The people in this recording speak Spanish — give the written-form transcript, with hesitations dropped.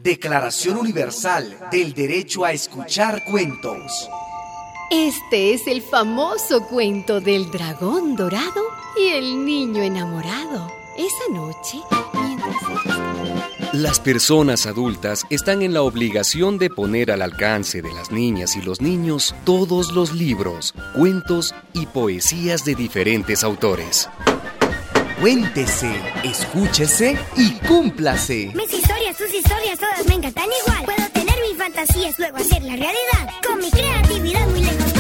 Declaración Universal del Derecho a Escuchar Cuentos. Este es el famoso cuento del dragón dorado y el niño enamorado. Esa noche, Las personas adultas están en la obligación de poner al alcance de las niñas y los niños todos los libros, cuentos y poesías de diferentes autores. Cuéntese, escúchese y cúmplase. Mis historias, tus historias, todas me encantan igual. Puedo tener mis fantasías, luego hacerla realidad. Con mi creatividad muy lejos